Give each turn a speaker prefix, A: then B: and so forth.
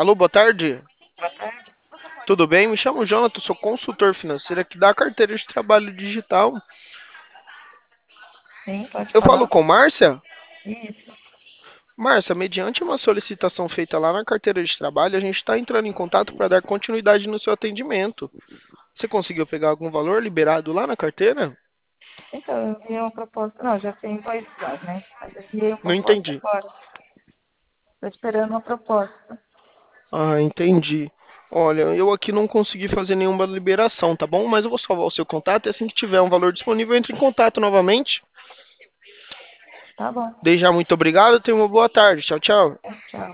A: Alô, boa tarde.
B: Boa tarde.
A: Tudo bem? Me chamo Jonathan, sou consultor financeiro aqui da carteira de trabalho digital.
B: Sim, pode
A: Eu falo
B: falar.
A: com Márcia.
B: Isso.
A: Márcia, mediante uma solicitação feita lá na carteira de trabalho, a gente está entrando em contato para dar continuidade no seu atendimento. Você conseguiu pegar algum valor liberado lá na carteira?
B: Então, eu enviei uma proposta. Não, já tem 2 já, né? Mas eu enviei uma
A: Não
B: proposta
A: entendi.
B: agora. Estou esperando uma proposta.
A: Ah, entendi. Olha, eu aqui não consegui fazer nenhuma liberação, tá bom? Mas eu vou salvar o seu contato e assim que tiver um valor disponível, eu entro em contato novamente.
B: Tá bom.
A: Desde já, muito obrigado. Tenha uma boa tarde. Tchau, tchau.
B: Tchau.